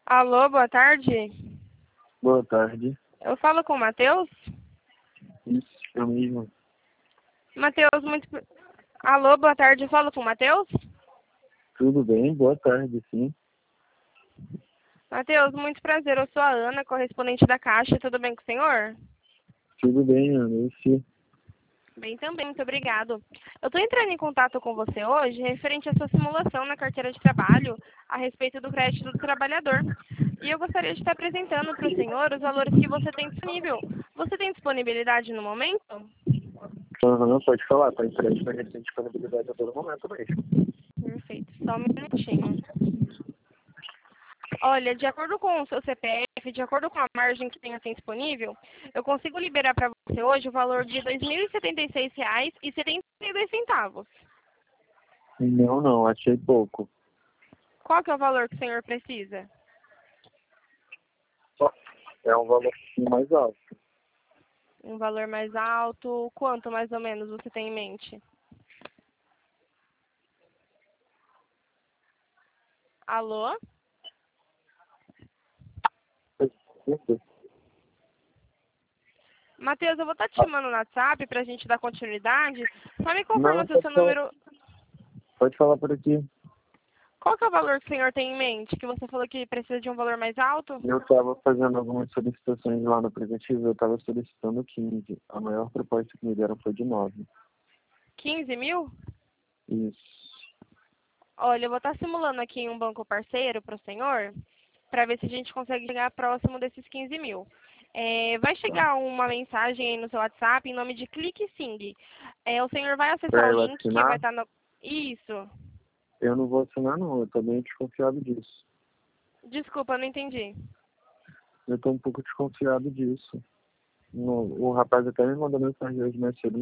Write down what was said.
Alô, boa tarde. Boa tarde. Eu falo com o Matheus? Isso, eu mesmo. Matheus, Alô, boa tarde. Eu falo com o Matheus? Tudo bem? Boa tarde, sim. Matheus, muito prazer. Eu sou a Ana, correspondente da Caixa. Tudo bem com o senhor? Tudo bem, Ana. E você? Bem também, muito obrigado. Eu estou entrando em contato com você hoje referente à sua simulação na carteira de trabalho a respeito do crédito do trabalhador. E eu gostaria de estar apresentando para o senhor os valores que você tem disponível. Você tem disponibilidade no momento? Aham, pode falar. Tá entregue pra gente ter disponibilidade a todo momento mesmo. Perfeito, só um minutinho. Olha, de acordo com o seu CPF, de acordo com a margem que tem assim disponível, eu consigo liberar para você hoje o valor de R$ 2.076,72. Não, achei pouco. Qual que é o valor que o senhor precisa? É um valor mais alto. Um valor mais alto? Quanto mais ou menos você tem em mente? Alô? Matheus, eu vou estar te chamando no WhatsApp para a gente dar continuidade. Só me confirma Não, se o seu número... pode falar por aqui. Qual que é o valor que o senhor tem em mente? Que você falou que precisa de um valor mais alto? Eu estava fazendo algumas solicitações lá no aplicativo, eu estava solicitando 15. A maior proposta que me deram foi de 9. 15 mil? Isso. Olha, eu vou estar simulando aqui em um banco parceiro para o senhor, para ver se a gente consegue chegar próximo desses 15 mil. Vai Tá. chegar uma mensagem aí no seu WhatsApp em nome de Clique Sing. O senhor vai acessar Pra o eu link que vai assinar, estar no... Isso. eu não vou assinar não, eu tô bem desconfiado disso. Desculpa, eu não entendi. Eu tô um pouco desconfiado disso. O rapaz até me mandou mensagem hoje mais cedo.